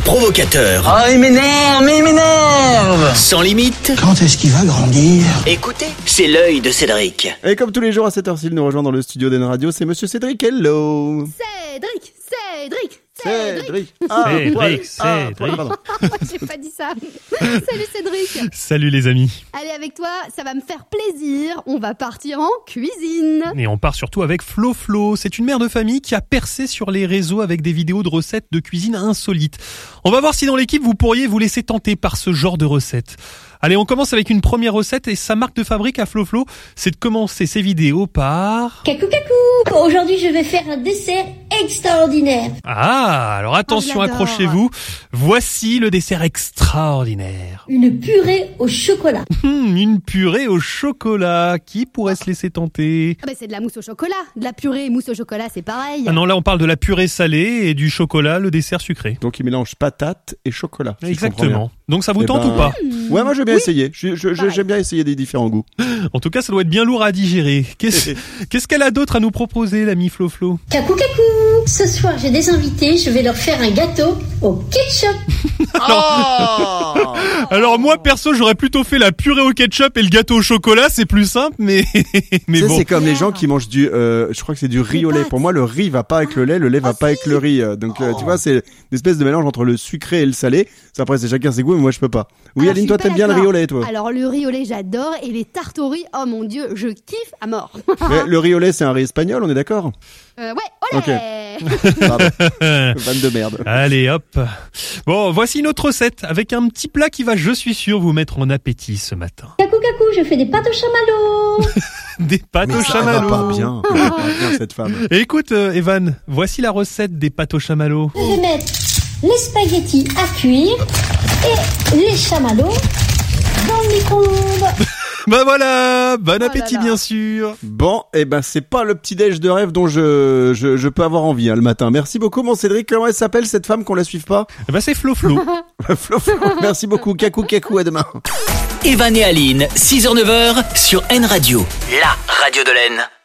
provocateur. Oh, il m'énerve. Sans limite. Quand est-ce qu'il va grandir ? Écoutez, c'est l'œil de Cédric. Et comme tous les jours à cette heure-ci, il nous rejoint dans le studio d'N Radio, c'est Monsieur Cédric. Hello. Cédric. Cédric. Pardon. J'ai pas dit ça. Salut Cédric. Salut les amis. Allez, avec toi, ça va me faire plaisir. On va partir en cuisine. Et on part surtout avec Flo. C'est une mère de famille qui a percé sur les réseaux avec des vidéos de recettes de cuisine insolites. On va voir si dans l'équipe vous pourriez vous laisser tenter par ce genre de recettes. Allez, on commence avec une première recette et sa marque de fabrique à Flo, c'est de commencer ses vidéos par... Coucou. Aujourd'hui, je vais faire un dessert extraordinaire. Ah, alors attention, accrochez-vous. Voici le dessert extraordinaire. Une purée au chocolat. Une purée au chocolat. Qui pourrait se laisser tenter ? Ah bah c'est de la mousse au chocolat. De la purée et mousse au chocolat, c'est pareil. Ah non, là on parle de la purée salée et du chocolat, le dessert sucré. Donc il mélange patate et chocolat. Si Exactement. Donc ça vous tente ou pas ? Ouais, moi j'ai bien essayé. J'aime bien essayer des différents goûts. En tout cas, ça doit être bien lourd à digérer. Qu'est-ce qu'elle a d'autre à nous proposer, l'ami Flo ? Coucou. Ce soir, j'ai des invités. Je vais leur faire un gâteau au ketchup. Alors moi, perso, j'aurais plutôt fait la purée au ketchup et le gâteau au chocolat. C'est plus simple, mais bon. C'est comme les gens qui mangent je crois que c'est du riz au lait. Pour moi, le riz va pas avec le lait va pas avec le riz. Donc tu vois, c'est une espèce de mélange entre le sucré et le salé. Après, c'est chacun ses goûts, mais moi je peux pas. Oui, Aline, toi t'aimes bien le riz au lait, toi ? Alors le riz au lait, j'adore, et les tartes au riz, oh mon Dieu, je kiffe à mort. Mais le riz au lait, c'est un riz espagnol, on est d'accord ? Ouais, olé. Pardon. Vanne de merde. Allez, hop. Bon, voici une autre recette avec un petit plat qui va, je suis sûr, vous mettre en appétit ce matin. Coucou, je fais des pâtes au chamallow. Des pâtes au chamallow. Elle va pas bien cette femme. Et écoute, Evan, voici la recette des pâtes au chamallow. Je vais mettre les spaghettis à cuire et les chamallows dans le micro-ondes. Bah voilà, bon appétit là là. bien sûr. Bon, c'est pas le petit déj de rêve dont je peux avoir envie le matin. Merci beaucoup mon Cédric. Comment elle s'appelle cette femme qu'on la suive pas ? Bah c'est Flo. Flo. Merci beaucoup. Kakou, à demain. Evan et Aline, 6h-9h sur N Radio, la radio de l'Aisne.